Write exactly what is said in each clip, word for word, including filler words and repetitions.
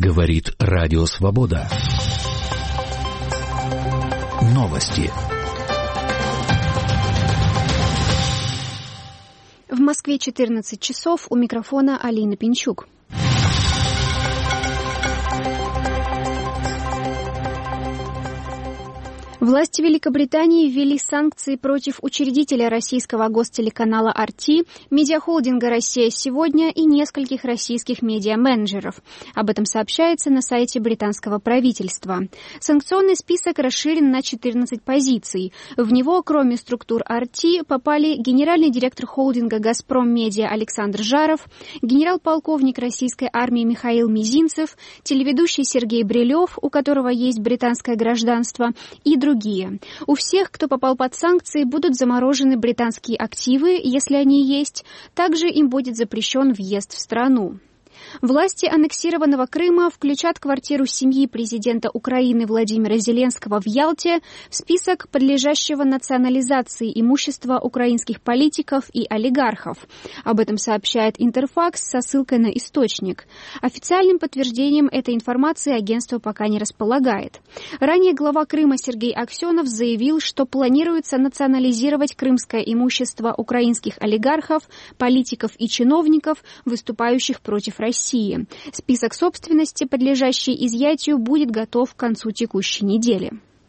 Говорит Радио Свобода. Новости. В Москве четырнадцать часов, у микрофона Алина Пинчук. Власти Великобритании ввели санкции против учредителя российского гостелеканала ар ти, медиахолдинга «Россия сегодня» и нескольких российских медиаменеджеров. Об этом сообщается на сайте британского правительства. Санкционный список расширен на четырнадцать позиций. В него, кроме структур ар ти, попали генеральный директор холдинга «Газпром Медиа» Александр Жаров, генерал-полковник российской армии Михаил Мизинцев, телеведущий Сергей Брилев, у которого есть британское гражданство, и другие. Другие. У всех, кто попал под санкции, будут заморожены британские активы, если они есть. Также им будет запрещен въезд в страну. Власти аннексированного Крыма включат квартиру семьи президента Украины Владимира Зеленского в Ялте в список подлежащего национализации имущества украинских политиков и олигархов. Об этом сообщает Интерфакс со ссылкой на источник. Официальным подтверждением этой информации агентство пока не располагает. Ранее глава Крыма Сергей Аксенов заявил, что планируется национализировать крымское имущество украинских олигархов, политиков и чиновников, выступающих против России. Список собственности, подлежащей изъятию, будет готов к концу текущей недели.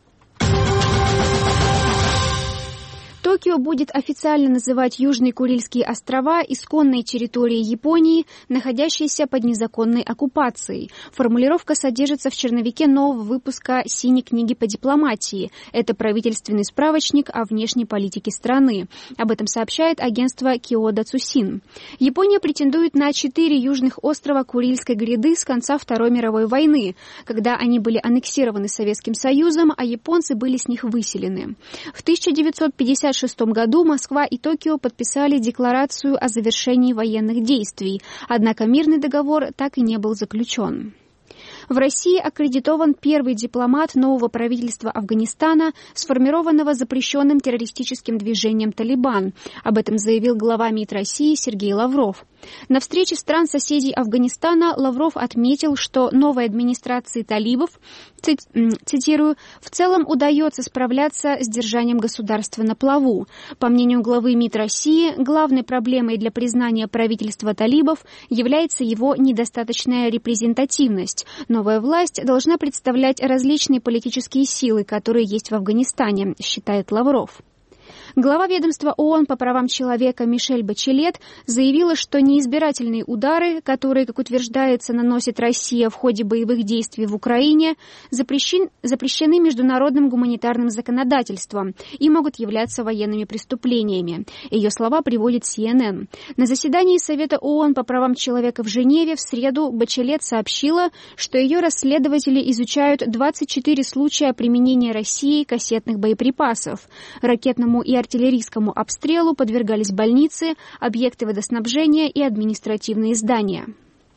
Токио будет официально называть Южные Курильские острова исконной территорией Японии, находящейся под незаконной оккупацией. Формулировка содержится в черновике нового выпуска «Синей книги по дипломатии». Это правительственный справочник о внешней политике страны. Об этом сообщает агентство Киода Цусин. Япония претендует на четыре южных острова Курильской гряды с конца Второй мировой войны, когда они были аннексированы Советским Союзом, а японцы были с них выселены. В тысяча девятьсот пятьдесят шестом году Москва и Токио подписали декларацию о завершении военных действий, однако мирный договор так и не был заключен. В России аккредитован первый дипломат нового правительства Афганистана, сформированного запрещенным террористическим движением «Талибан». Об этом заявил глава МИД России Сергей Лавров. На встрече стран-соседей Афганистана Лавров отметил, что новой администрации талибов, цитирую, «в целом удается справляться с держанием государства на плаву». По мнению главы МИД России, главной проблемой для признания правительства талибов является его недостаточная репрезентативность. Новая власть должна представлять различные политические силы, которые есть в Афганистане, считает Лавров. Глава ведомства ООН по правам человека Мишель Бачелет заявила, что неизбирательные удары, которые, как утверждается, наносит Россия в ходе боевых действий в Украине, запрещен, запрещены международным гуманитарным законодательством и могут являться военными преступлениями. Ее слова приводит си эн эн. На заседании Совета ООН по правам человека в Женеве в среду Бачелет сообщила, что ее расследователи изучают двадцать четыре случая применения Россией кассетных боеприпасов. Ракетному и артиллерийскому обстрелу подвергались больницы, объекты водоснабжения и административные здания.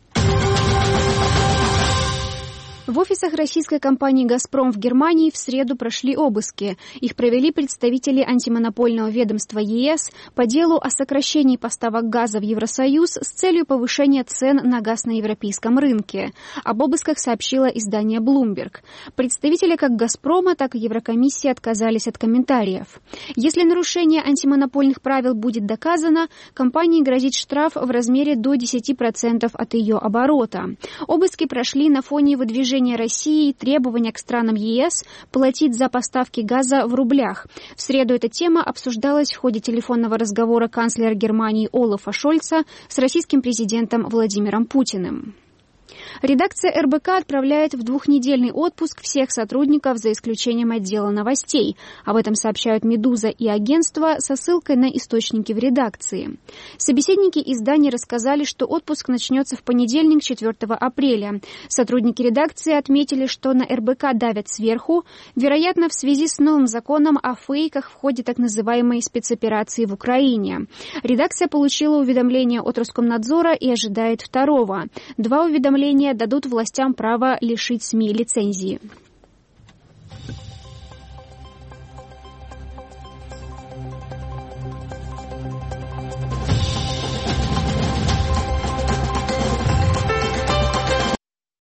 В офисах российской компании «Газпром» в Германии в среду прошли обыски. Их провели представители антимонопольного ведомства е эс по делу о сокращении поставок газа в Евросоюз с целью повышения цен на газ на европейском рынке. Об обысках сообщило издание Bloomberg. Представители как «Газпрома», так и Еврокомиссии отказались от комментариев. Если нарушение антимонопольных правил будет доказано, компании грозит штраф в размере до десяти процентов от ее оборота. Обыски прошли на фоне выдвижения России и требования к странам е эс платить за поставки газа в рублях. В среду эта тема обсуждалась в ходе телефонного разговора канцлера Германии Олафа Шольца с российским президентом Владимиром Путиным. Редакция эр бэ ка отправляет в двухнедельный отпуск всех сотрудников, за исключением отдела новостей. Об этом сообщают «Медуза» и агентство со ссылкой на источники в редакции. Собеседники издания рассказали, что отпуск начнется в понедельник, четвёртого апреля. Сотрудники редакции отметили, что на эр бэ ка давят сверху, вероятно, в связи с новым законом о фейках в ходе так называемой спецоперации в Украине. Редакция получила уведомление от Роскомнадзора и ожидает второго. Два уведомления дадут властям право лишить СМИ лицензии.